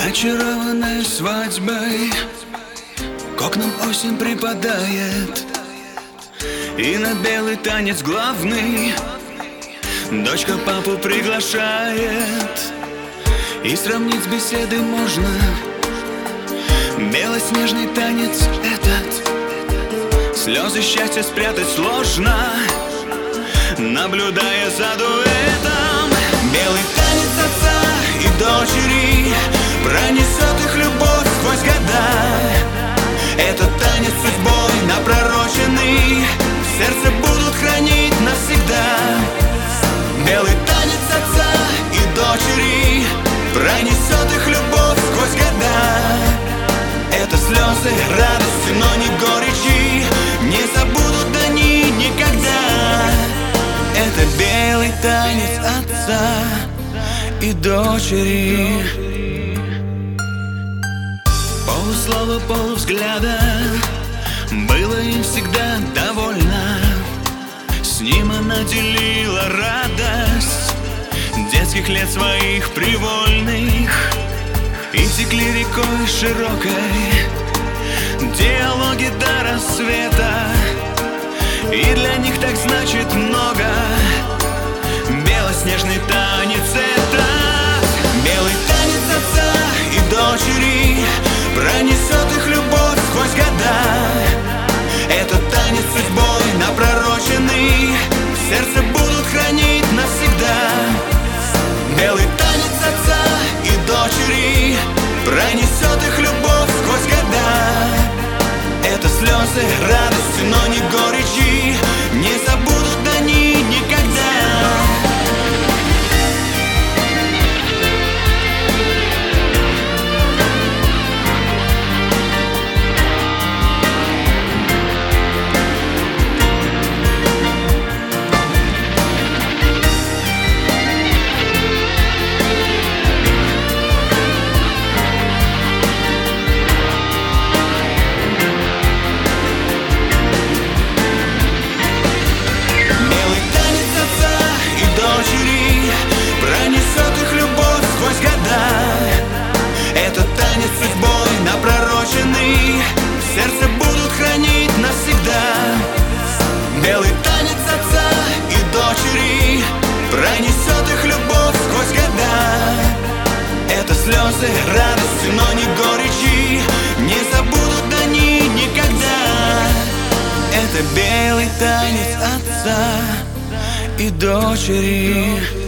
Очарованная свадьбой, к окнам осень припадает, и на белый танец главный дочка папу приглашает. И сравнить с беседой можно белоснежный танец этот. Слезы счастья спрятать сложно, наблюдая за дуэтом. Белый танец отца и дочери пронесет их любовь сквозь года. Этот танец судьбой напророченный в сердце будут хранить навсегда. Белый танец отца и дочери пронесет их любовь сквозь года. Это слезы радости, но не горечи, не забудут они никогда. Это белый танец отца и дочери. Полуслова, полувзгляда, было им всегда довольно. С ним она делила радость детских лет своих привольных. И текли рекой широкой диалоги до рассвета. И для них так значит много белоснежный танец этот. Белый танец отца и дочери пронесет их любовь сквозь года. Этот танец судьбой напророченный в сердце будут хранить навсегда. Белый танец отца и дочери пронесет их любовь сквозь года. Это слезы радости, но не горечи, не забудут они никогда. Этот танец судьбой напророченный в сердце будут хранить навсегда. Белый танец отца и дочери пронесет их любовь сквозь года. Это слезы радости, но не горечи, не забудут они никогда. Это белый танец отца и дочери.